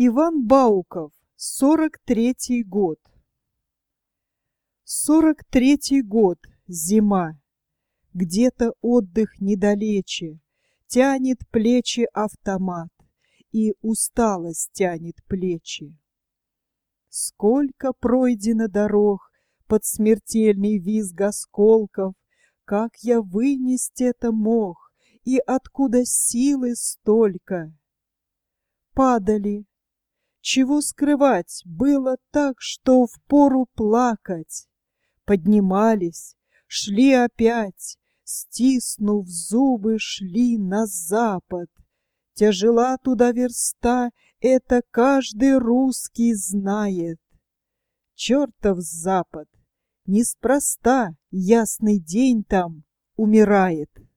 Иван Бауков, 43-й год. 43-й год, зима. Где-то отдых недалече, тянет плечи автомат, и усталость тянет плечи. Сколько пройдено дорог под смертельный визг осколков, как я вынести это мог, и откуда силы столько? Падали. Чего скрывать, было так, что впору плакать. Поднимались, шли опять, стиснув зубы, шли на запад. Тяжела туда верста, это каждый русский знает. Чертов запад, неспроста ясный день там умирает.